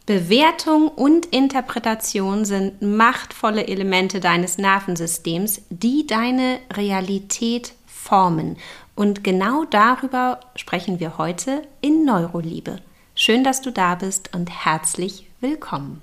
Bewertung und Interpretation sind machtvolle Elemente deines Nervensystems, die deine Realität formen. Und genau darüber sprechen wir heute in Neuroliebe. Schön, dass du da bist und herzlich willkommen.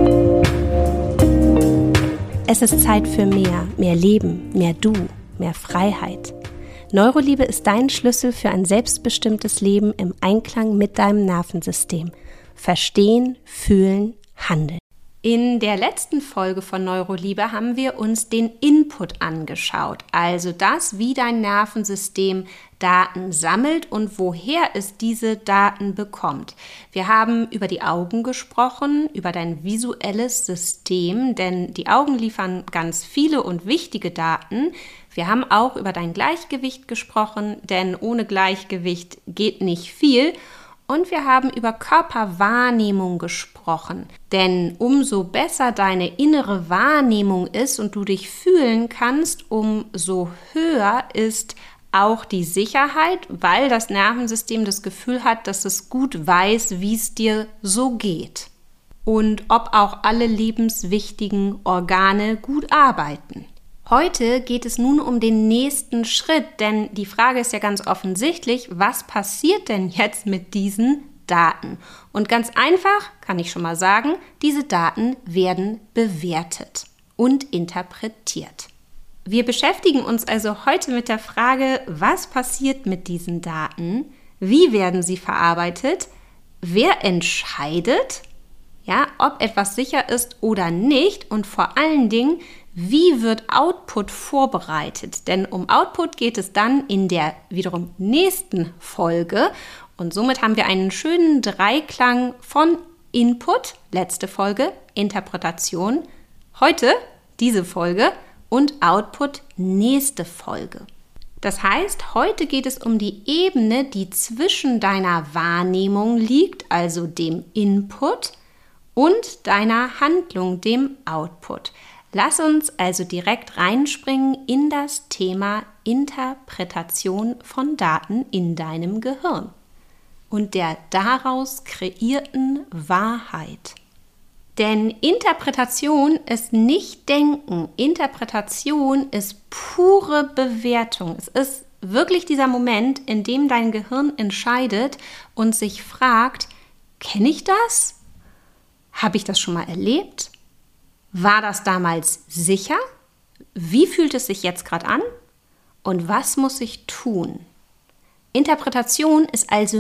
Es ist Zeit für mehr Leben, mehr Du, mehr Freiheit. Neuroliebe ist dein Schlüssel für ein selbstbestimmtes Leben im Einklang mit deinem Nervensystem. Verstehen, fühlen, handeln. In der letzten Folge von Neuroliebe haben wir uns den Input angeschaut, also das, wie dein Nervensystem Daten sammelt und woher es diese Daten bekommt. Wir haben über die Augen gesprochen, über dein visuelles System, denn die Augen liefern ganz viele und wichtige Daten. Wir haben auch über dein Gleichgewicht gesprochen, denn ohne Gleichgewicht geht nicht viel. Und wir haben über Körperwahrnehmung gesprochen, denn umso besser deine innere Wahrnehmung ist und du dich fühlen kannst, umso höher ist auch die Sicherheit, weil das Nervensystem das Gefühl hat, dass es gut weiß, wie es dir so geht und ob auch alle lebenswichtigen Organe gut arbeiten. Heute geht es nun um den nächsten Schritt, denn die Frage ist ja ganz offensichtlich, was passiert denn jetzt mit diesen Daten? Und ganz einfach kann ich schon mal sagen, diese Daten werden bewertet und interpretiert. Wir beschäftigen uns also heute mit der Frage, was passiert mit diesen Daten? Wie werden sie verarbeitet? Wer entscheidet, ob etwas sicher ist oder nicht? Und vor allen Dingen, wie wird Output vorbereitet? Denn um Output geht es dann in der wiederum nächsten Folge. Und somit haben wir einen schönen Dreiklang von Input, letzte Folge, Interpretation, heute diese Folge und Output, nächste Folge. Das heißt, heute geht es um die Ebene, die zwischen deiner Wahrnehmung liegt, also dem Input, und deiner Handlung, dem Output. Lass uns also direkt reinspringen in das Thema Interpretation von Daten in deinem Gehirn und der daraus kreierten Wahrheit. Denn Interpretation ist nicht Denken, Interpretation ist pure Bewertung. Es ist wirklich dieser Moment, in dem dein Gehirn entscheidet und sich fragt, kenne ich das? Habe ich das schon mal erlebt? War das damals sicher? Wie fühlt es sich jetzt gerade an? Und was muss ich tun? Interpretation ist also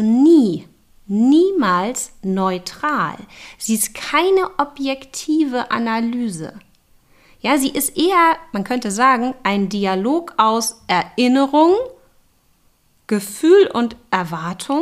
niemals neutral. Sie ist keine objektive Analyse. Ja, sie ist eher, man könnte sagen, ein Dialog aus Erinnerung, Gefühl und Erwartung,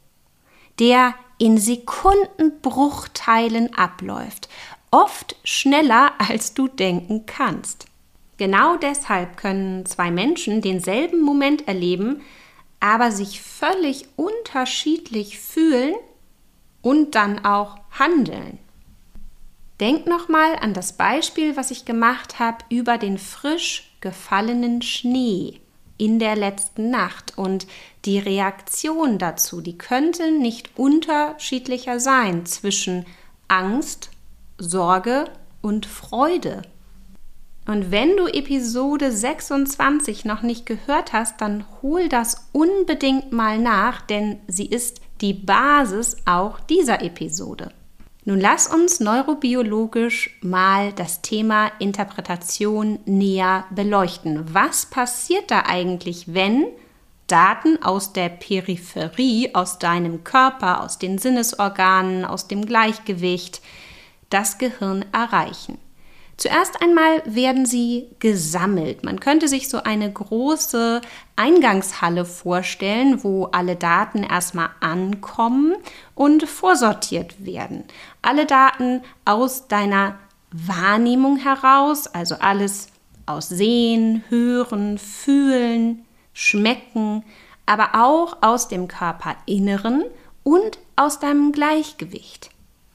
der in Sekundenbruchteilen abläuft. Oft schneller, als du denken kannst. Genau deshalb können zwei Menschen denselben Moment erleben, aber sich völlig unterschiedlich fühlen und dann auch handeln. Denk nochmal an das Beispiel, was ich gemacht habe über den frisch gefallenen Schnee in der letzten Nacht und die Reaktion dazu, die könnte nicht unterschiedlicher sein zwischen Angst, Sorge und Freude. Und wenn du Episode 26 noch nicht gehört hast, dann hol das unbedingt mal nach, denn sie ist die Basis auch dieser Episode. Nun lass uns neurobiologisch mal das Thema Interpretation näher beleuchten. Was passiert da eigentlich, wenn Daten aus der Peripherie, aus deinem Körper, aus den Sinnesorganen, aus dem Gleichgewicht das Gehirn erreichen? Zuerst einmal werden sie gesammelt. Man könnte sich so eine große Eingangshalle vorstellen, wo alle Daten erstmal ankommen und vorsortiert werden. Alle Daten aus deiner Wahrnehmung heraus, also alles aus Sehen, Hören, Fühlen, Schmecken, aber auch aus dem Körperinneren und aus deinem Gleichgewicht.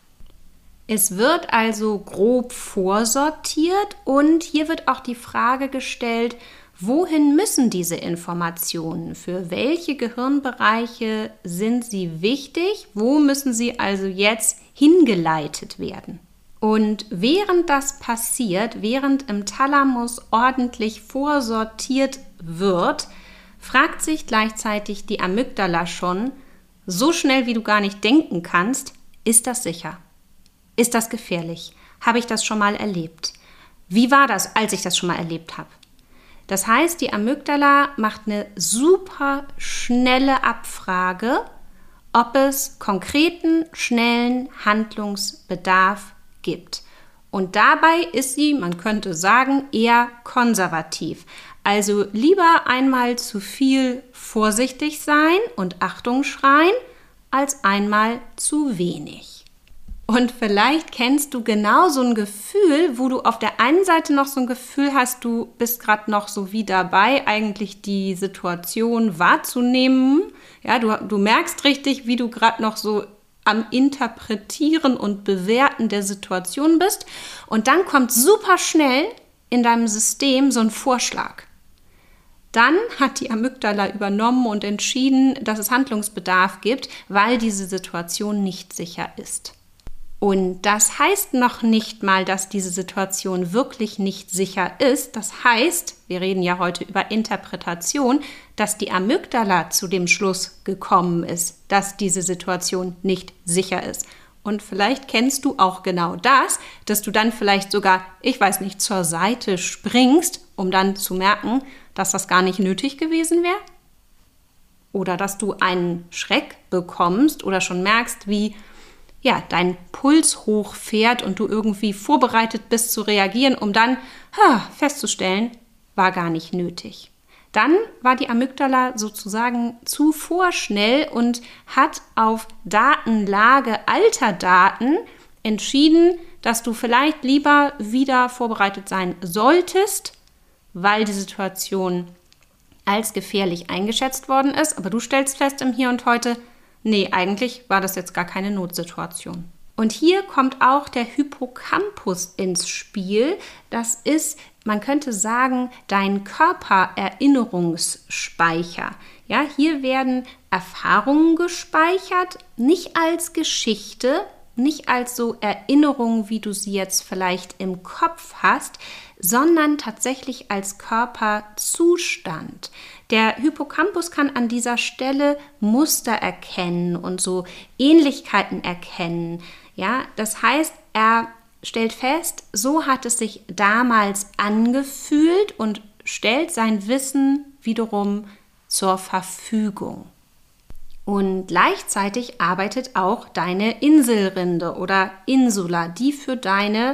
Es wird also grob vorsortiert und hier wird auch die Frage gestellt, Wohin müssen diese Informationen? Für welche Gehirnbereiche sind sie wichtig? Wo müssen sie also jetzt hingeleitet werden? Und während das passiert, während im Thalamus ordentlich vorsortiert wird, fragt sich gleichzeitig die Amygdala schon, so schnell wie du gar nicht denken kannst, ist das sicher? Ist das gefährlich? Habe ich das schon mal erlebt? Wie war das, als ich das schon mal erlebt habe? Das heißt, die Amygdala macht eine super schnelle Abfrage, ob es konkreten, schnellen Handlungsbedarf gibt. Und dabei ist sie, man könnte sagen, eher konservativ. Also lieber einmal zu viel vorsichtig sein und Achtung schreien, als einmal zu wenig. Und vielleicht kennst du genau so ein Gefühl, wo du auf der einen Seite noch so ein Gefühl hast, du bist gerade noch so wie dabei, eigentlich die Situation wahrzunehmen. Ja, du merkst richtig, wie du gerade noch so am Interpretieren und Bewerten der Situation bist. Und dann kommt super schnell in deinem System so ein Vorschlag. Dann hat die Amygdala übernommen und entschieden, dass es Handlungsbedarf gibt, weil diese Situation nicht sicher ist. Und das heißt noch nicht mal, dass diese Situation wirklich nicht sicher ist. Das heißt, wir reden ja heute über Interpretation, dass die Amygdala zu dem Schluss gekommen ist, dass diese Situation nicht sicher ist. Und vielleicht kennst du auch genau das, dass du dann vielleicht sogar, ich weiß nicht, zur Seite springst, um dann zu merken, dass das gar nicht nötig gewesen wäre. Oder dass du einen Schreck bekommst oder schon merkst, wie dein Puls hochfährt und du irgendwie vorbereitet bist zu reagieren, um dann festzustellen, war gar nicht nötig. Dann war die Amygdala sozusagen zu vorschnell und hat auf Datenlage alter Daten entschieden, dass du vielleicht lieber wieder vorbereitet sein solltest, weil die Situation als gefährlich eingeschätzt worden ist. Aber du stellst fest im Hier und Heute, nee, eigentlich war das jetzt gar keine Notsituation. Und hier kommt auch der Hippocampus ins Spiel. Das ist, man könnte sagen, dein Körpererinnerungsspeicher. Ja, hier werden Erfahrungen gespeichert, nicht als Geschichte, nicht als so Erinnerung, wie du sie jetzt vielleicht im Kopf hast, sondern tatsächlich als Körperzustand. Der Hippocampus kann an dieser Stelle Muster erkennen und so Ähnlichkeiten erkennen. Ja, das heißt, er stellt fest, so hat es sich damals angefühlt und stellt sein Wissen wiederum zur Verfügung. Und gleichzeitig arbeitet auch deine Inselrinde oder Insula, die für deine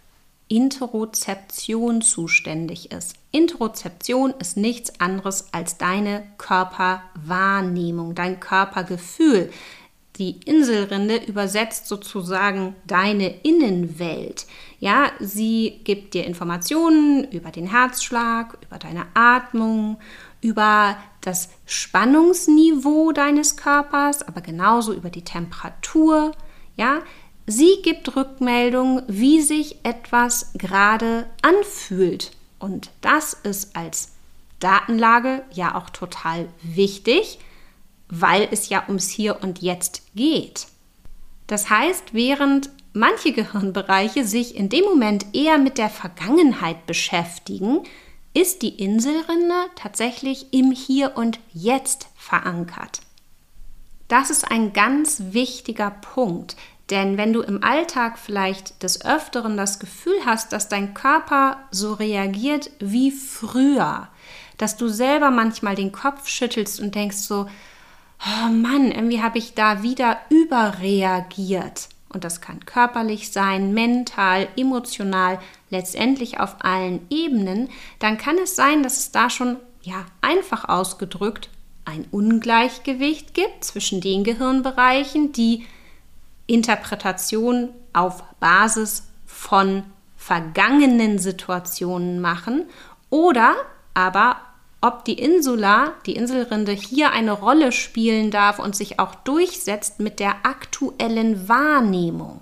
Interozeption zuständig ist. Interozeption ist nichts anderes als deine Körperwahrnehmung, dein Körpergefühl. Die Inselrinde übersetzt sozusagen deine Innenwelt. Ja, sie gibt dir Informationen über den Herzschlag, über deine Atmung, über das Spannungsniveau deines Körpers, aber genauso über die Temperatur. Ja, sie gibt Rückmeldung, wie sich etwas gerade anfühlt. Und das ist als Datenlage ja auch total wichtig, weil es ja ums Hier und Jetzt geht. Das heißt, während manche Gehirnbereiche sich in dem Moment eher mit der Vergangenheit beschäftigen, ist die Inselrinde tatsächlich im Hier und Jetzt verankert. Das ist ein ganz wichtiger Punkt, denn wenn du im Alltag vielleicht des Öfteren das Gefühl hast, dass dein Körper so reagiert wie früher, dass du selber manchmal den Kopf schüttelst und denkst so, oh Mann, irgendwie habe ich da wieder überreagiert. Und das kann körperlich sein, mental, emotional, letztendlich auf allen Ebenen. Dann kann es sein, dass es da schon, einfach ausgedrückt, ein Ungleichgewicht gibt zwischen den Gehirnbereichen, die Interpretation auf Basis von vergangenen Situationen machen, oder aber ob die Insula, die Inselrinde, hier eine Rolle spielen darf und sich auch durchsetzt mit der aktuellen Wahrnehmung.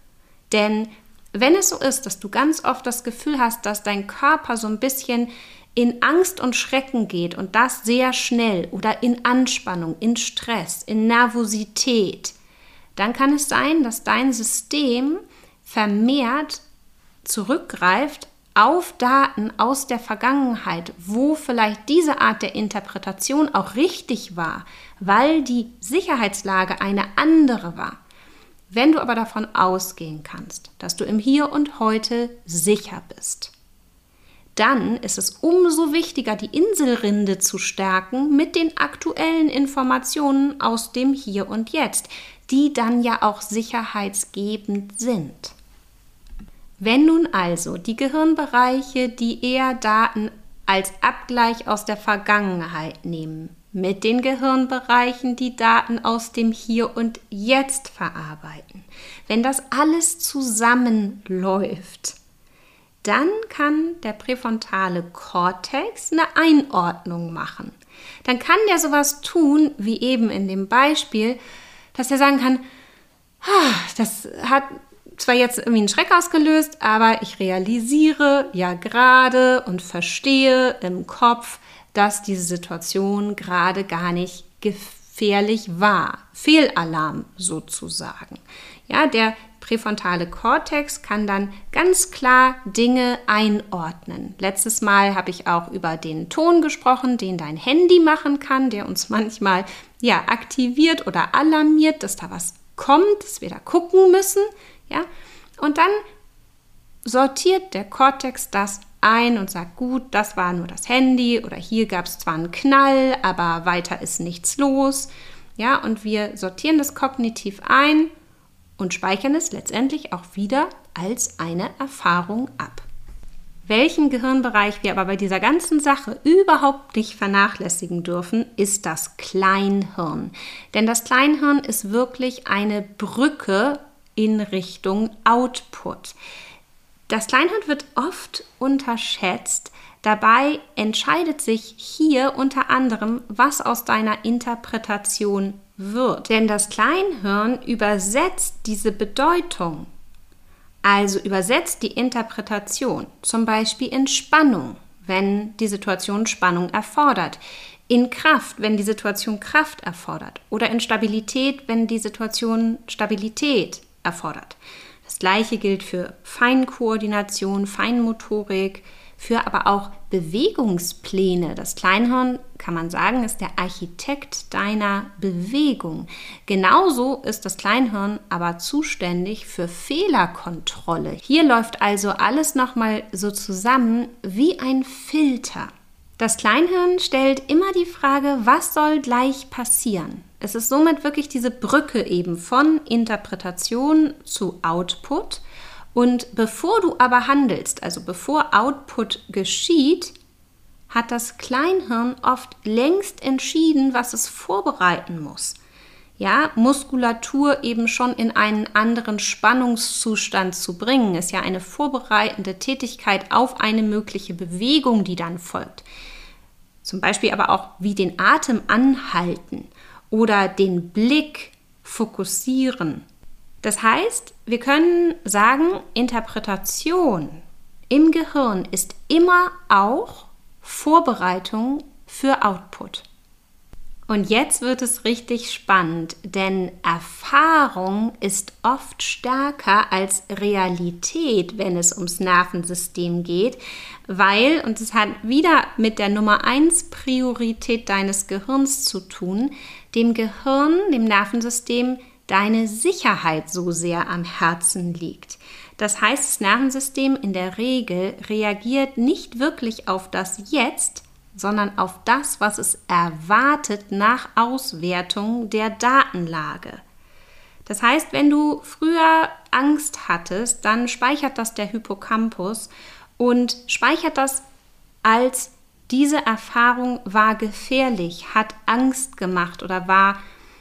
Denn wenn es so ist, dass du ganz oft das Gefühl hast, dass dein Körper so ein bisschen in Angst und Schrecken geht und das sehr schnell oder in Anspannung, in Stress, in Nervosität, dann kann es sein, dass dein System vermehrt zurückgreift auf Daten aus der Vergangenheit, wo vielleicht diese Art der Interpretation auch richtig war, weil die Sicherheitslage eine andere war. Wenn du aber davon ausgehen kannst, dass du im Hier und Heute sicher bist, dann ist es umso wichtiger, die Inselrinde zu stärken mit den aktuellen Informationen aus dem Hier und Jetzt, die dann ja auch sicherheitsgebend sind. Wenn nun also die Gehirnbereiche, die eher Daten als Abgleich aus der Vergangenheit nehmen, mit den Gehirnbereichen, die Daten aus dem Hier und Jetzt verarbeiten, wenn das alles zusammenläuft, dann kann der präfrontale Kortex eine Einordnung machen. Dann kann der sowas tun, wie eben in dem Beispiel, dass er sagen kann, das hat zwar jetzt irgendwie einen Schreck ausgelöst, aber ich realisiere ja gerade und verstehe im Kopf, dass diese Situation gerade gar nicht gefährlich war. Fehlalarm sozusagen. Ja, der präfrontale Kortex kann dann ganz klar Dinge einordnen. Letztes Mal habe ich auch über den Ton gesprochen, den dein Handy machen kann, der uns manchmal aktiviert oder alarmiert, dass da was kommt, dass wir da gucken müssen. Ja? Und dann sortiert der Kortex das ein und sagt, gut, das war nur das Handy oder hier gab es zwar einen Knall, aber weiter ist nichts los. Ja? Und wir sortieren das kognitiv ein und speichern es letztendlich auch wieder als eine Erfahrung ab. Welchen Gehirnbereich wir aber bei dieser ganzen Sache überhaupt nicht vernachlässigen dürfen, ist das Kleinhirn. Denn das Kleinhirn ist wirklich eine Brücke in Richtung Output. Das Kleinhirn wird oft unterschätzt. Dabei entscheidet sich hier unter anderem, was aus deiner Interpretation wird. Denn das Kleinhirn übersetzt diese Bedeutung, also übersetzt die Interpretation, zum Beispiel in Spannung, wenn die Situation Spannung erfordert, in Kraft, wenn die Situation Kraft erfordert oder in Stabilität, wenn die Situation Stabilität erfordert. Das Gleiche gilt für Feinkoordination, Feinmotorik, für aber auch Bewegungspläne. Das Kleinhirn, kann man sagen, ist der Architekt deiner Bewegung. Genauso ist das Kleinhirn aber zuständig für Fehlerkontrolle. Hier läuft also alles nochmal so zusammen wie ein Filter. Das Kleinhirn stellt immer die Frage, was soll gleich passieren? Es ist somit wirklich diese Brücke eben von Interpretation zu Output. Und bevor du aber handelst, also bevor Output geschieht, hat das Kleinhirn oft längst entschieden, was es vorbereiten muss. Ja, Muskulatur eben schon in einen anderen Spannungszustand zu bringen, ist ja eine vorbereitende Tätigkeit auf eine mögliche Bewegung, die dann folgt. Zum Beispiel aber auch wie den Atem anhalten oder den Blick fokussieren. Das heißt, wir können sagen, Interpretation im Gehirn ist immer auch Vorbereitung für Output. Und jetzt wird es richtig spannend, denn Erfahrung ist oft stärker als Realität, wenn es ums Nervensystem geht, weil, und es hat wieder mit der Nummer 1 Priorität deines Gehirns zu tun, dem Gehirn, dem Nervensystem, deine Sicherheit so sehr am Herzen liegt. Das heißt, das Nervensystem in der Regel reagiert nicht wirklich auf das Jetzt, sondern auf das, was es erwartet nach Auswertung der Datenlage. Das heißt, wenn du früher Angst hattest, dann speichert das der Hippocampus und speichert das als diese Erfahrung war gefährlich, hat Angst gemacht oder war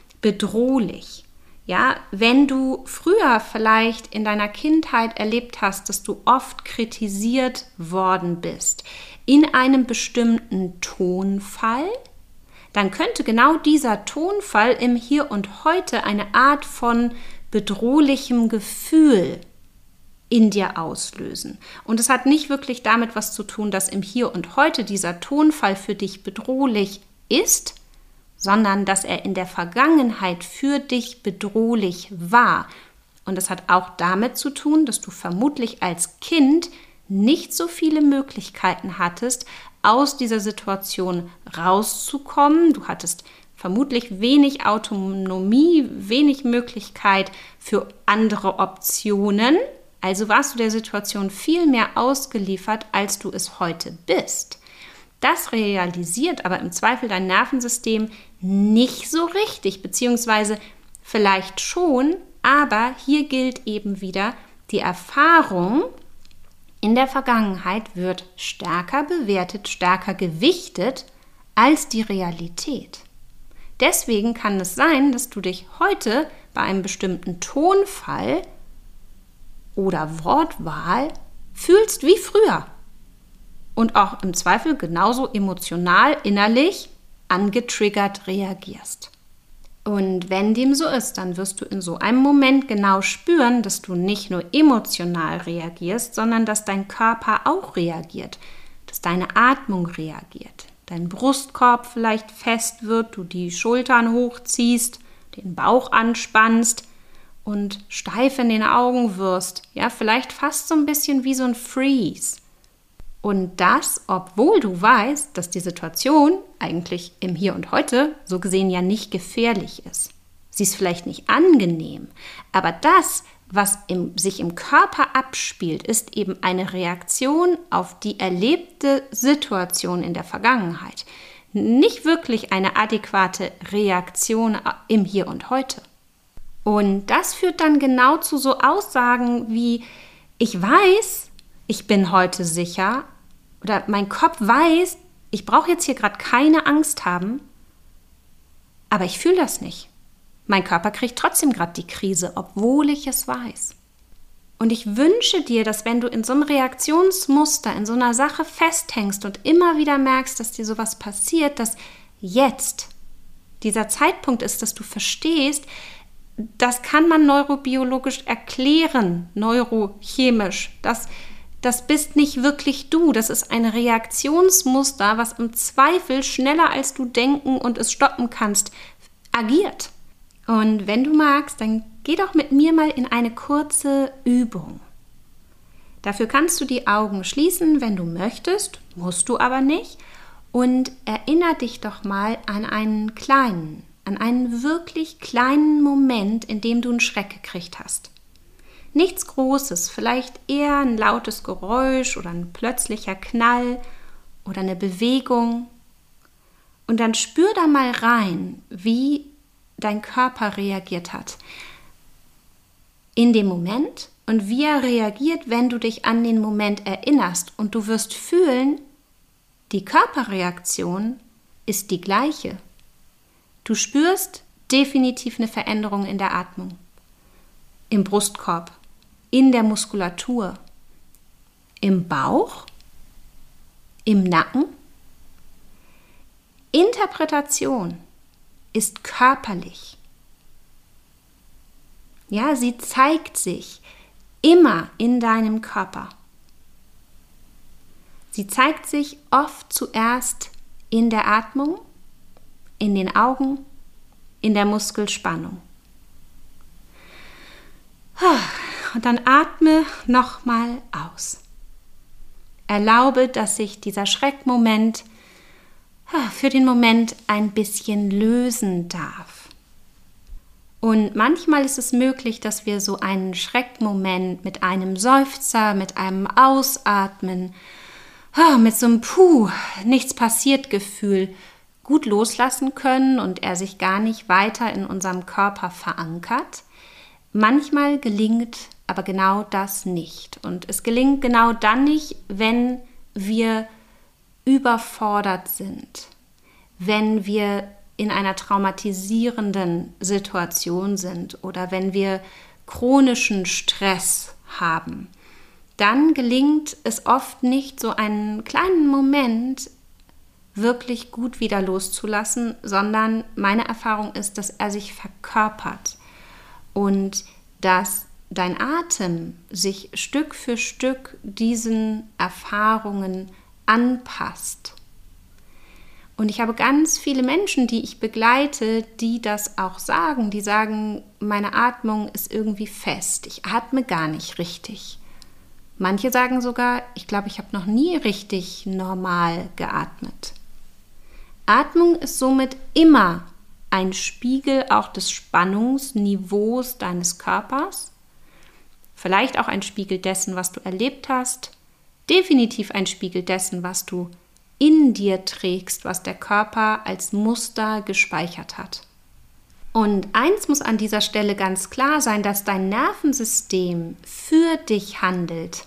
bedrohlich. Ja, wenn du früher vielleicht in deiner Kindheit erlebt hast, dass du oft kritisiert worden bist in einem bestimmten Tonfall, dann könnte genau dieser Tonfall im Hier und Heute eine Art von bedrohlichem Gefühl in dir auslösen. Und es hat nicht wirklich damit was zu tun, dass im Hier und Heute dieser Tonfall für dich bedrohlich ist, sondern dass er in der Vergangenheit für dich bedrohlich war. Und es hat auch damit zu tun, dass du vermutlich als Kind nicht so viele Möglichkeiten hattest, aus dieser Situation rauszukommen. Du hattest vermutlich wenig Autonomie, wenig Möglichkeit für andere Optionen. Also warst du der Situation viel mehr ausgeliefert, als du es heute bist. Das realisiert aber im Zweifel dein Nervensystem nicht so richtig, beziehungsweise vielleicht schon, aber hier gilt eben wieder, die Erfahrung in der Vergangenheit wird stärker bewertet, stärker gewichtet als die Realität. Deswegen kann es sein, dass du dich heute bei einem bestimmten Tonfall oder Wortwahl fühlst wie früher und auch im Zweifel genauso emotional, innerlich angetriggert reagierst. Und wenn dem so ist, dann wirst du in so einem Moment genau spüren, dass du nicht nur emotional reagierst, sondern dass dein Körper auch reagiert, dass deine Atmung reagiert, dein Brustkorb vielleicht fest wird, du die Schultern hochziehst, den Bauch anspannst und steif in den Augen wirst, ja, vielleicht fast so ein bisschen wie so ein Freeze. Und das, obwohl du weißt, dass die Situation eigentlich im Hier und Heute so gesehen ja nicht gefährlich ist. Sie ist vielleicht nicht angenehm, aber das, was sich im Körper abspielt, ist eben eine Reaktion auf die erlebte Situation in der Vergangenheit. Nicht wirklich eine adäquate Reaktion im Hier und Heute. Und das führt dann genau zu so Aussagen wie, ich weiß, ich bin heute sicher, oder mein Kopf weiß, ich brauche jetzt hier gerade keine Angst haben, aber ich fühle das nicht. Mein Körper kriegt trotzdem gerade die Krise, obwohl ich es weiß. Und ich wünsche dir, dass wenn du in so einem Reaktionsmuster, in so einer Sache festhängst und immer wieder merkst, dass dir sowas passiert, dass jetzt dieser Zeitpunkt ist, dass du verstehst, das kann man neurobiologisch erklären, neurochemisch. Das bist nicht wirklich du. Das ist ein Reaktionsmuster, was im Zweifel schneller als du denken und es stoppen kannst, agiert. Und wenn du magst, dann geh doch mit mir mal in eine kurze Übung. Dafür kannst du die Augen schließen, wenn du möchtest, musst du aber nicht. Und erinnere dich doch mal an einen wirklich kleinen Moment, in dem du einen Schreck gekriegt hast. Nichts Großes, vielleicht eher ein lautes Geräusch oder ein plötzlicher Knall oder eine Bewegung. Und dann spür da mal rein, wie dein Körper reagiert hat in dem Moment und wie er reagiert, wenn du dich an den Moment erinnerst. Und du wirst fühlen, die Körperreaktion ist die gleiche. Du spürst definitiv eine Veränderung in der Atmung, im Brustkorb, in der Muskulatur, im Bauch, im Nacken. Interpretation ist körperlich. Ja, sie zeigt sich immer in deinem Körper. Sie zeigt sich oft zuerst in der Atmung, in den Augen, in der Muskelspannung. Und dann atme nochmal aus. Erlaube, dass sich dieser Schreckmoment für den Moment ein bisschen lösen darf. Und manchmal ist es möglich, dass wir so einen Schreckmoment mit einem Seufzer, mit einem Ausatmen, mit so einem nichts passiert Gefühl gut loslassen können und er sich gar nicht weiter in unserem Körper verankert. Manchmal gelingt aber genau das nicht. Und es gelingt genau dann nicht, wenn wir überfordert sind, wenn wir in einer traumatisierenden Situation sind oder wenn wir chronischen Stress haben. Dann gelingt es oft nicht, so einen kleinen Moment wirklich gut wieder loszulassen, sondern meine Erfahrung ist, dass er sich verkörpert und dass dein Atem sich Stück für Stück diesen Erfahrungen anpasst. Und ich habe ganz viele Menschen, die ich begleite, die das auch sagen. Die sagen, meine Atmung ist irgendwie fest. Ich atme gar nicht richtig. Manche sagen sogar, ich glaube, ich habe noch nie richtig normal geatmet. Atmung ist somit immer ein Spiegel auch des Spannungsniveaus deines Körpers. Vielleicht auch ein Spiegel dessen, was du erlebt hast. Definitiv ein Spiegel dessen, was du in dir trägst, was der Körper als Muster gespeichert hat. Und eins muss an dieser Stelle ganz klar sein, dass dein Nervensystem für dich handelt.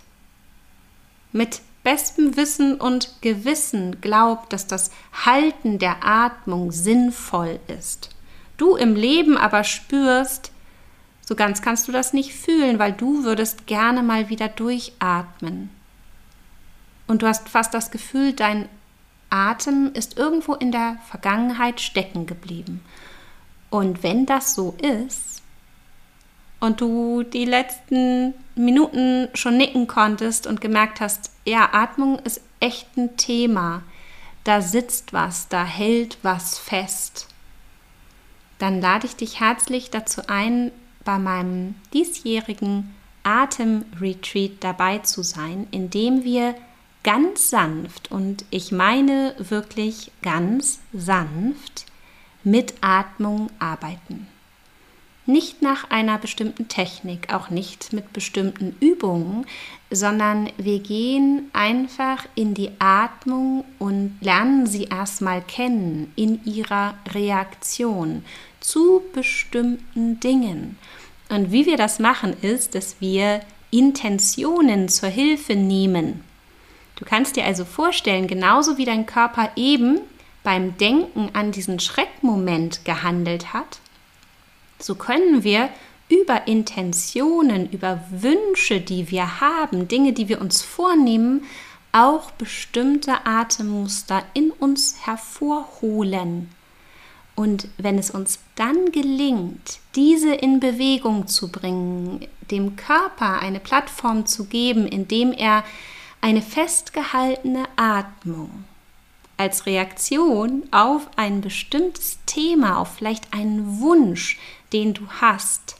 Mit bestem Wissen und Gewissen glaubt, dass das Halten der Atmung sinnvoll ist. Du im Leben aber spürst, so ganz kannst du das nicht fühlen, weil du würdest gerne mal wieder durchatmen. Und du hast fast das Gefühl, dein Atem ist irgendwo in der Vergangenheit stecken geblieben. Und wenn das so ist und du die letzten Minuten schon nicken konntest und gemerkt hast, ja, Atmung ist echt ein Thema, da sitzt was, da hält was fest, dann lade ich dich herzlich dazu ein, bei meinem diesjährigen Atemretreat dabei zu sein, in dem wir ganz sanft, und ich meine wirklich ganz sanft, mit Atmung arbeiten. Nicht nach einer bestimmten Technik, auch nicht mit bestimmten Übungen, sondern wir gehen einfach in die Atmung und lernen sie erstmal kennen in ihrer Reaktion zu bestimmten Dingen. Und wie wir das machen, ist, dass wir Intentionen zur Hilfe nehmen. Du kannst dir also vorstellen, genauso wie dein Körper eben beim Denken an diesen Schreckmoment gehandelt hat, so können wir über Intentionen, über Wünsche, die wir haben, Dinge, die wir uns vornehmen, auch bestimmte Atemmuster in uns hervorholen. Und wenn es uns dann gelingt, diese in Bewegung zu bringen, dem Körper eine Plattform zu geben, indem er eine festgehaltene Atmung als Reaktion auf ein bestimmtes Thema, auf vielleicht einen Wunsch, den du hast,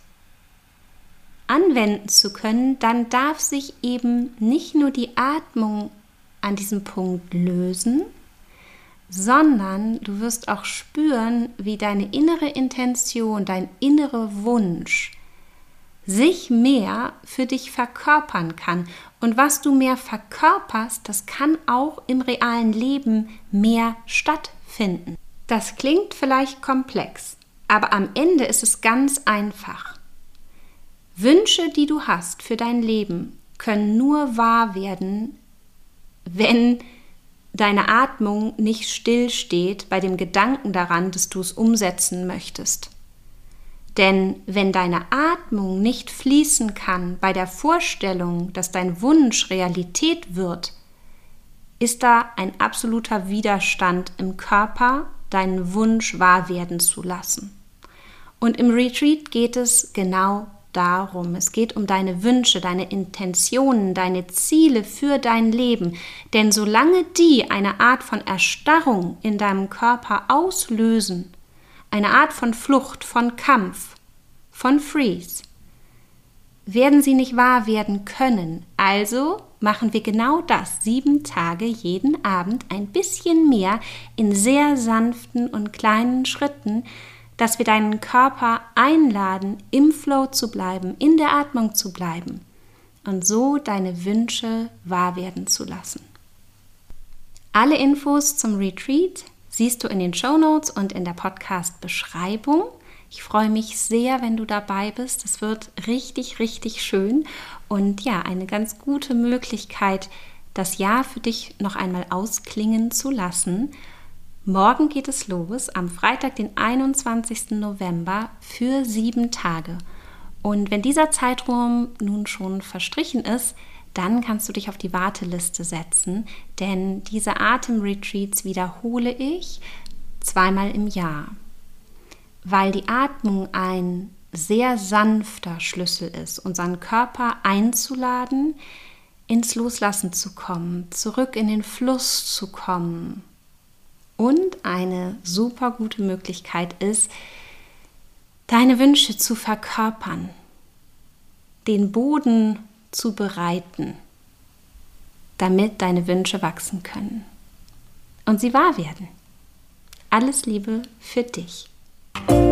anwenden zu können, dann darf sich eben nicht nur die Atmung an diesem Punkt lösen, sondern du wirst auch spüren, wie deine innere Intention, dein innerer Wunsch sich mehr für dich verkörpern kann. Und was du mehr verkörperst, das kann auch im realen Leben mehr stattfinden. Das klingt vielleicht komplex, aber am Ende ist es ganz einfach. Wünsche, die du hast für dein Leben, können nur wahr werden, wenn deine Atmung nicht stillsteht bei dem Gedanken daran, dass du es umsetzen möchtest. Denn wenn deine Atmung nicht fließen kann bei der Vorstellung, dass dein Wunsch Realität wird, ist da ein absoluter Widerstand im Körper, deinen Wunsch wahr werden zu lassen. Und im Retreat geht es genau darum. Es geht um deine Wünsche, deine Intentionen, deine Ziele für dein Leben. Denn solange die eine Art von Erstarrung in deinem Körper auslösen, eine Art von Flucht, von Kampf, von Freeze, werden sie nicht wahr werden können. Also machen wir genau das, 7 Tage, jeden Abend ein bisschen mehr in sehr sanften und kleinen Schritten, dass wir deinen Körper einladen, im Flow zu bleiben, in der Atmung zu bleiben und so deine Wünsche wahr werden zu lassen. Alle Infos zum Retreat siehst du in den Shownotes und in der Podcast-Beschreibung. Ich freue mich sehr, wenn du dabei bist. Es wird richtig, richtig schön und ja, eine ganz gute Möglichkeit, das Jahr für dich noch einmal ausklingen zu lassen. Morgen geht es los, am Freitag, den 21. November, für 7 Tage. Und wenn dieser Zeitraum nun schon verstrichen ist, dann kannst du dich auf die Warteliste setzen, denn diese Atemretreats wiederhole ich 2-mal im Jahr. Weil die Atmung ein sehr sanfter Schlüssel ist, unseren Körper einzuladen, ins Loslassen zu kommen, zurück in den Fluss zu kommen. Und eine super gute Möglichkeit ist, deine Wünsche zu verkörpern, den Boden zu bereiten, damit deine Wünsche wachsen können und sie wahr werden. Alles Liebe für dich.